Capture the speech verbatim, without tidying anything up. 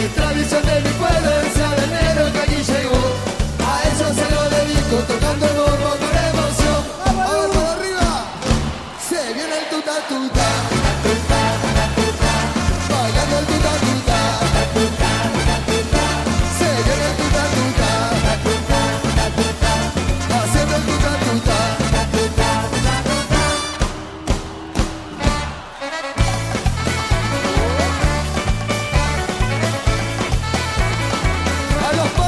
Es tradición de mi pueblo, esa de enero que aquí llegó. A eso se lo dedico, tocando el bombo con emoción. ¡Vamos para arriba! Se viene el tuta tuta, bailando el tuta tuta. Se viene el tuta tuta, haciendo el tuta tuta. A los